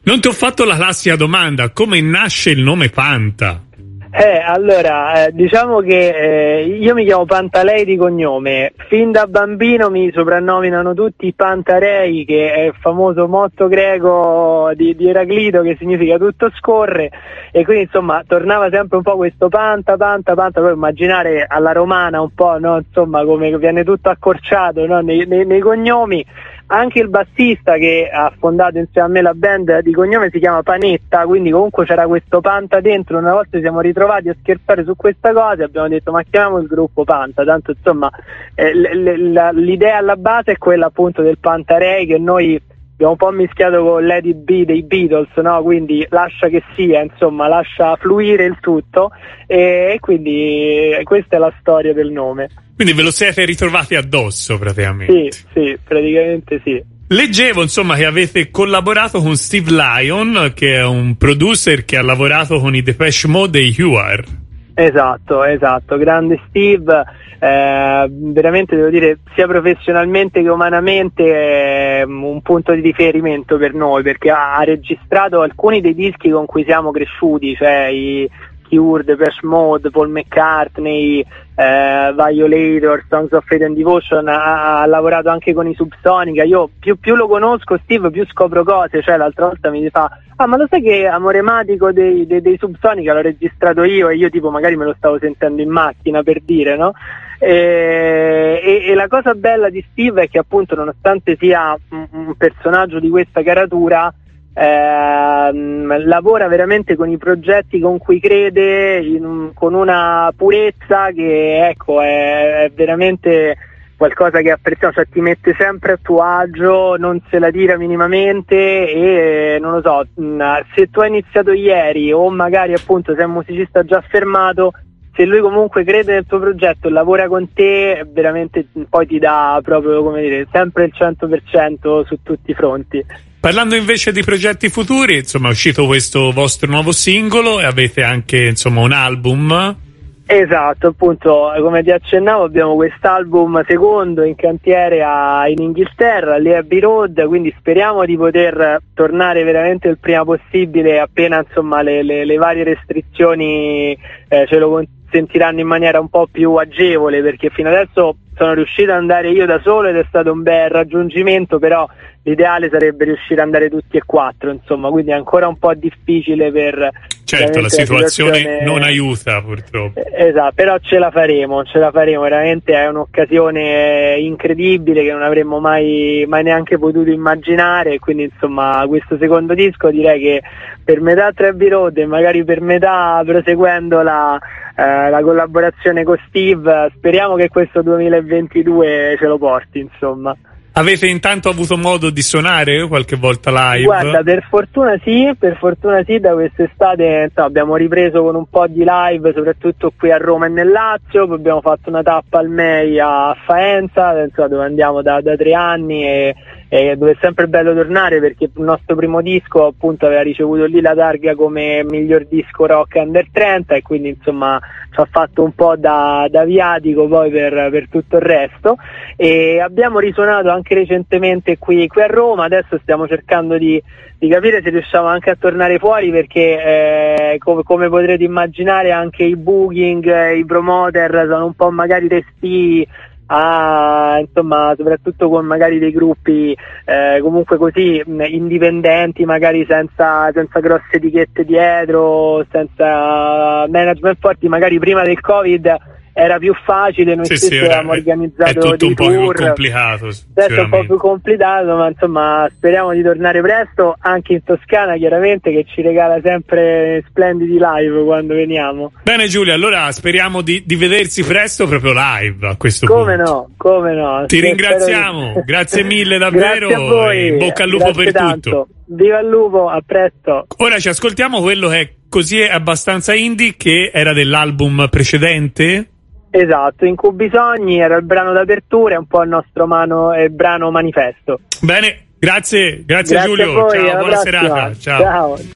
Non ti ho fatto la classica domanda, come nasce il nome Panta? Allora, diciamo che io mi chiamo Pantalei di cognome. Fin da bambino mi soprannominano tutti Pantarei, che è il famoso motto greco di Eraclito, che significa tutto scorre, e quindi insomma tornava sempre un po' questo Panta, poi immaginare alla romana un po', no? Insomma, come viene tutto accorciato, no? nei cognomi. Anche il bassista che ha fondato insieme a me la band di cognome si chiama Panetta, quindi comunque c'era questo Panta dentro. Una volta ci siamo ritrovati a scherzare su questa cosa e abbiamo detto ma chiamiamo il gruppo Panta, tanto insomma l'idea alla base è quella appunto del Pantarei, che noi abbiamo un po' mischiato con Let It Be dei Beatles, no? Quindi lascia che sia, insomma, lascia fluire il tutto, e quindi questa è la storia del nome. Quindi ve lo siete ritrovati addosso praticamente? Sì, praticamente sì. Leggevo insomma che avete collaborato con Steve Lyon, che è un producer che ha lavorato con i Depeche Mode e You Are. Esatto, grande Steve, veramente devo dire sia professionalmente che umanamente è un punto di riferimento per noi, perché ha registrato alcuni dei dischi con cui siamo cresciuti, cioè i Cure, Depeche Mode, Paul McCartney, Violator, Songs of Faith and Devotion, ha lavorato anche con i Subsonica. Io più lo conosco Steve, più scopro cose, cioè l'altra volta mi fa ma lo sai che Amorematico dei Subsonica l'ho registrato io, e io tipo magari me lo stavo sentendo in macchina, per dire, no? E la cosa bella di Steve è che appunto, nonostante sia un personaggio di questa caratura, lavora veramente con i progetti con cui crede, con una purezza che ecco è veramente qualcosa che apprezziamo, cioè ti mette sempre a tuo agio, non se la tira minimamente, e non lo so, se tu hai iniziato ieri o magari appunto sei un musicista già affermato, se lui comunque crede nel tuo progetto e lavora con te, veramente poi ti dà proprio, come dire, sempre il 100% su tutti i fronti. Parlando invece di progetti futuri, insomma è uscito questo vostro nuovo singolo e avete anche insomma un album. Esatto, appunto, come ti accennavo abbiamo quest'album secondo in cantiere in Inghilterra, lì a Abbey Road, quindi speriamo di poter tornare veramente il prima possibile, appena insomma le varie restrizioni ce lo consentiranno in maniera un po' più agevole, perché fino adesso sono riuscito ad andare io da solo ed è stato un bel raggiungimento, però l'ideale sarebbe riuscire ad andare tutti e quattro, insomma, quindi è ancora un po' difficile per... Certo, la situazione non aiuta purtroppo. Esatto, però ce la faremo, veramente è un'occasione incredibile che non avremmo mai neanche potuto immaginare, quindi insomma questo secondo disco direi che per metà tra Abbey Road e magari per metà proseguendo la collaborazione con Steve, speriamo che questo 2022 ce lo porti, insomma. Avete intanto avuto modo di suonare qualche volta live? Guarda, per fortuna sì, da quest'estate abbiamo ripreso con un po' di live, soprattutto qui a Roma e nel Lazio, poi abbiamo fatto una tappa al MEI a Faenza, insomma, dove andiamo da 3 anni e dove è sempre bello tornare, perché il nostro primo disco appunto aveva ricevuto lì la targa come miglior disco rock under 30, e quindi insomma ci ha fatto un po' da viatico poi per tutto il resto, e abbiamo risuonato anche recentemente qui a Roma. Adesso stiamo cercando di capire se riusciamo anche a tornare fuori, perché come potrete immaginare anche i booking, i promoter sono un po' magari restii insomma, soprattutto con magari dei gruppi comunque così indipendenti, magari senza grosse etichette dietro, senza management forti. Magari prima del Covid era più facile, noi stessi avevamo organizzato è tutto dei un po' tour. più complicato, Adesso è un po' più complicato, ma insomma speriamo di tornare presto anche in Toscana, chiaramente, che ci regala sempre splendidi live quando veniamo. Bene Giulia, allora speriamo di vedersi presto proprio live a questo punto. Come no. Ti ringraziamo, grazie mille davvero. Grazie a voi. In bocca al lupo per tanto. tutto. Viva il lupo, a presto. Ora ci ascoltiamo quello che è così abbastanza indie, che era dell'album precedente. Esatto, Incubi Sogni era il brano d'apertura, è un po' il nostro brano manifesto. Bene, grazie Giulio, a voi, ciao, buona prossima. serata. Ciao.